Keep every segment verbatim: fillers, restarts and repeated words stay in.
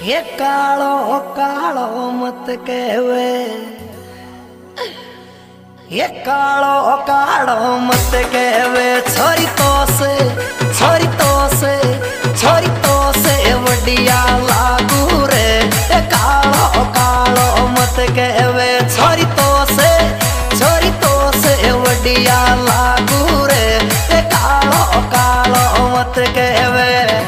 ये कालो कालो मत कहवे, ये कालो कालो मत कहवे, छोरी तो से छोरी तो से छोरी तो से वडिया लागू रे। ये कालो कालो मत कहवे, छोरी तो से छोरी तो से वडिया लागू रे। ये कालो कालो मत कहवे,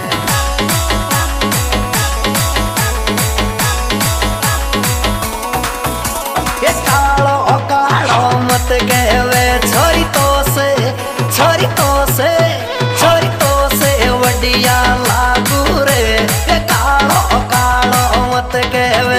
ये कालो कालो मत कहवे, छोरी तो से छोरी तो से छोरी तो से वडिया लागू रे। ये कालो कालो मत कहवे,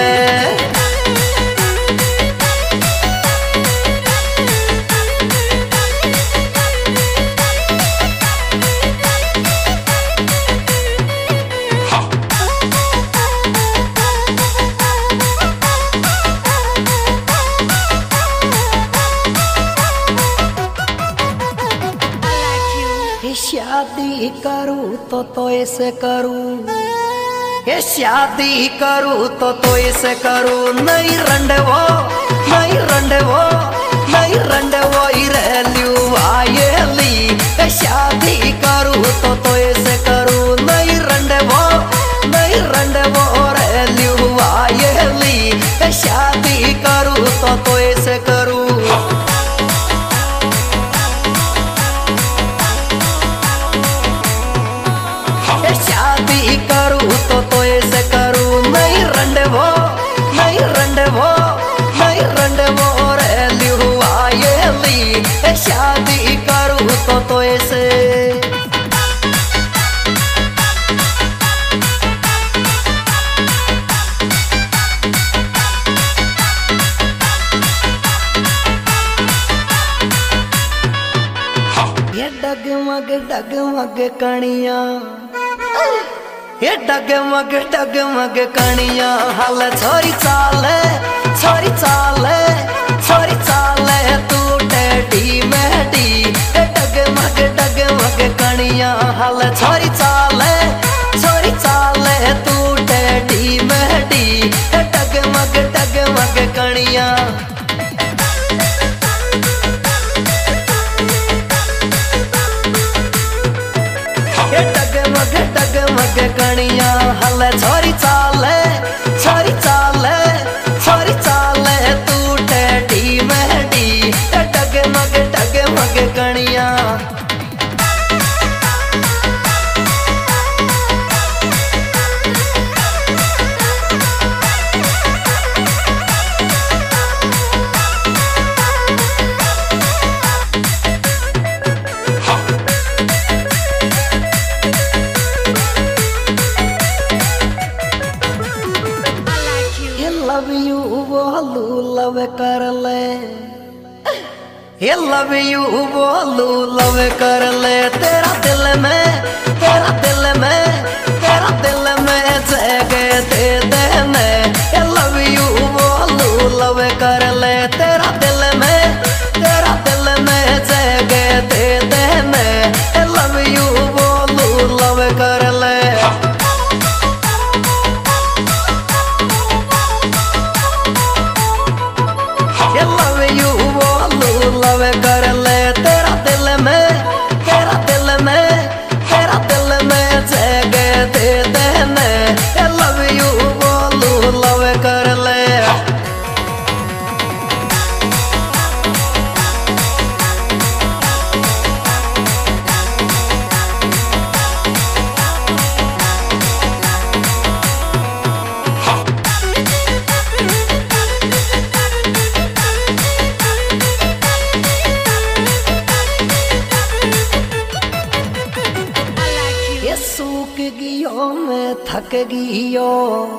शादी करूँ तो तो ऐसे करूँ, ये शादी करूँ तो तो ऐसे करूँ। नहीं रंडवो नहीं रंडवो नहीं रंडवो इरेल्यू आयेली। ये शादी करूँ तो तो ऐसे करूँ, नहीं रंडवो नहीं रंडवो रेल्यू आयेली। ये शादी करूँ तो तो ऐसे करूँ, शादी करूँ तो तो ऐसे करूँ। नहीं रंडवो नहीं रंडवो नहीं रंडवो रेल्यू आयेली। शादी करूँ तो तो ऐसे, ये डगमग डगमग कणिया, ये डगमग डगमग कणिया हल छोरी चाले छोरी चाले छोरी चाले तू टेढ़ी मेढ़ी। ये डगमग डगमग कणिया हल छोरी चाले छोरी चाले तू टेढ़ी मेढ़ी। ये डगमग डगमग कणिया, ये डगमग डगमग कणिया हल छोरी चाले छोरी चाले छोरी चाले तू टेढ़ी मेढ़ी। ये डगमग डगमग कणिया, लव यू बोलू लव कर ले, ये लव यू बोलू लव कर ले। तेरा दिल में तेरा दिल में तेरा दिल में जगह दे देने। ये लव यू बोलू लव कर ले, तेरा दिल में तेरा दिल में जगह दे देने। ये लव यू बोलू लव कर ले, ये लव यू बोलू लव कर ले। तेरा दिल में तेरा दिल में तेरा दिल में जगह दे देने। ये लव यू बोलू लव कर ले, सूख गियो मैं थक गियो,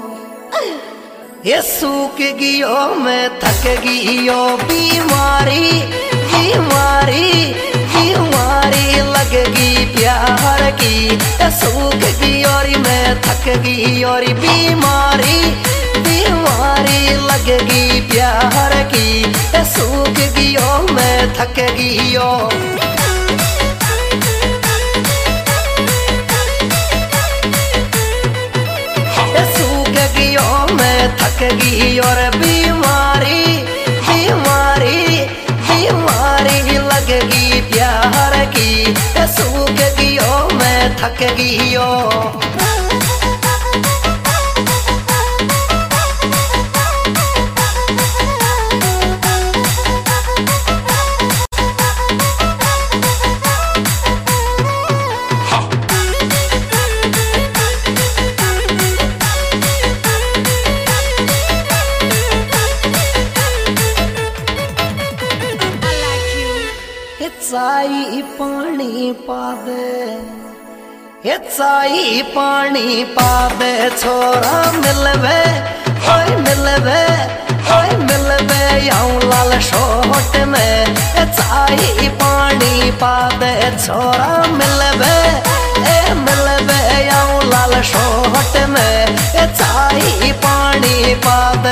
ये सूख गियो मैं थक गियो। बीमारी बीमारी बीमारी लगगी प्यार की। ये सूख गियोरी मैं थक गियोरी, बीमारी बीमारी लगगी प्यार की। ये सूख गियो मैं थक गियो, सूख थकेगी और बीमारी बीमारी बीमारी लगेगी प्यार की सूखेगी ओ मैं थकेगी ओ। चाई पानी पा दे चाई पानी पा दे छोरा मिलवे ओए मिलवे ओए मिलवे आऊं लाल शोट में चाई पानी पा दे छोरा मिलवे ए मिलवे आऊं लाल शोट में चाई पानी पा दे।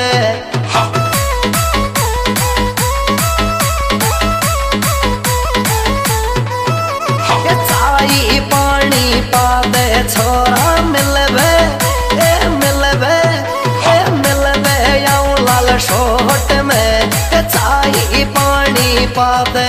पानी पा दे छोरा मिलवे ए मिलवे ए मिलवे आऊं लाल शोट में चाई पानी पा दे।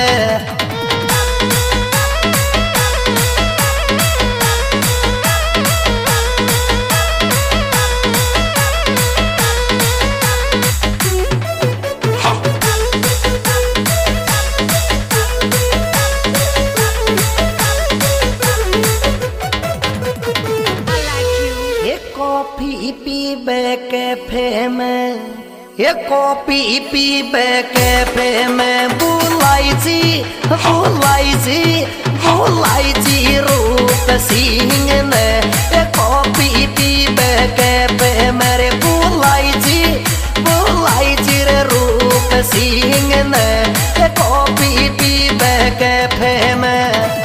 कॉफी पीबे कैफे में ये कॉफी पीबे कैफे में बुलाई जी बुलाई जी बुलाई जी रूप सिंह ने ये कॉफी पीबे कैफे मेरे बुलाई जी बुलाई जी रे रूप सिंह ने ये कॉफी पीबे कैफे में।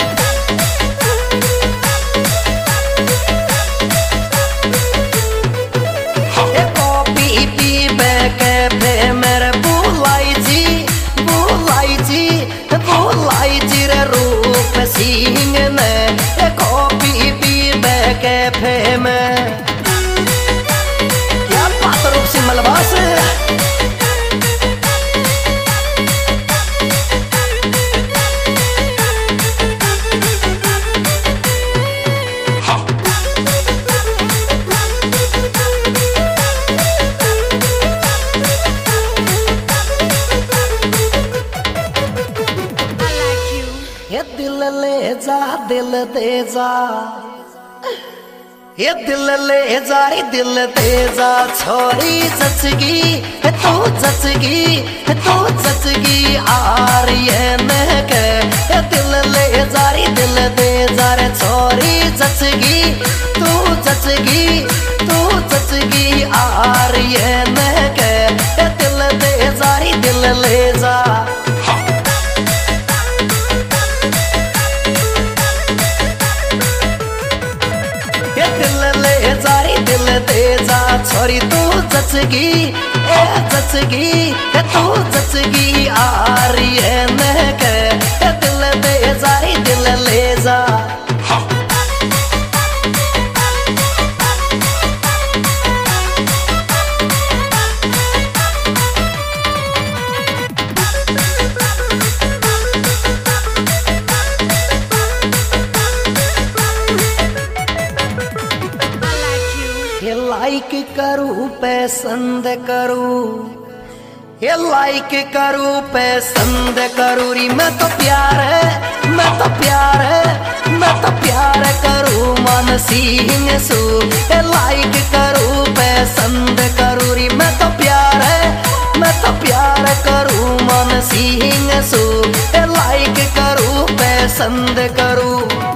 सिंह ने कॉफी पीबे कैफे में। क्या बात रूप सिंह मलबास दिल ले जा दिल दे जा ये दिल ले जा दिल दे जा छोरी जचगी तू जचगी तू जचगी आर्यन के दिल ले जा दिल दे जा रे छोरी जचगी तू जचगी तू जचगी आर्यन के दिल दे जा दिल ले जा। दिल दे जा छोरी तू जचगी ए जचगी तू जचगी आर्यन के दिल दे जा दिल ले जा। लाइक करूँ पसंद करूँ ये लाइक करूँ पसंद करूँ री मैं तो प्यार है मैं तो प्यार है मैं तो प्यार करूँ मन सिंह सू ये लाइक करूँ पसंद करूँ री मैं तो प्यार है मैं तो प्यार करूँ मन सिंह सू ये लाइक करूँ पसंद करूँ।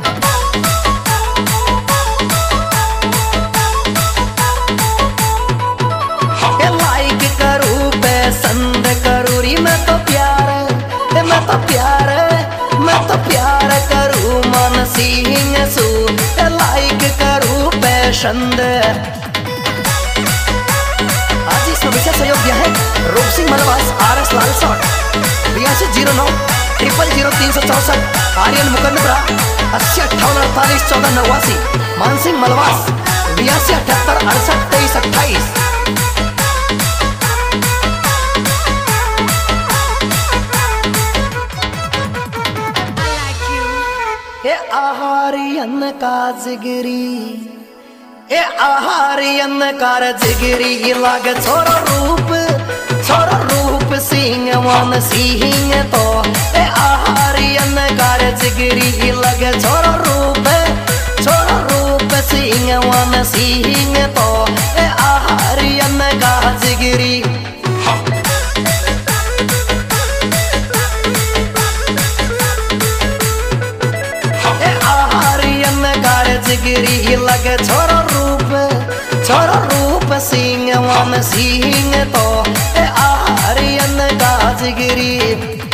पसंद करूँ री मैं तो प्यार मैं तो प्यार मैं तो प्यार करूँ मन सिंह सू लाइक करूँ पसंद। आज इसमें विशेष सहयोग दिया है रूप सिंह मलबास आर एस लाल सौट बयासी जीरो नौ ट्रिपल जीरो तीन सौ चौसठ आर्यन मुकंदपुरा अस्सी अट्ठावन अड़तालीस चौदह नवासी मानसिंह मलबास बयासी अठहत्तर अड़सठ तेईस अट्ठाईस। का जिगरी ए आहारियन कार जिगरी लागे छोरा रूप छोरा रूप सिंह वन सिंह तो ए आहारियन कार जिगरी लागे छोरा रूप छोरा रूप सिंह वन सिंह तो ए आहारियन का जिगरी जिगरी लगे छोरा रूप छोरा रूप सिंह वन सिंह तो ए आर्यन का जिगरी।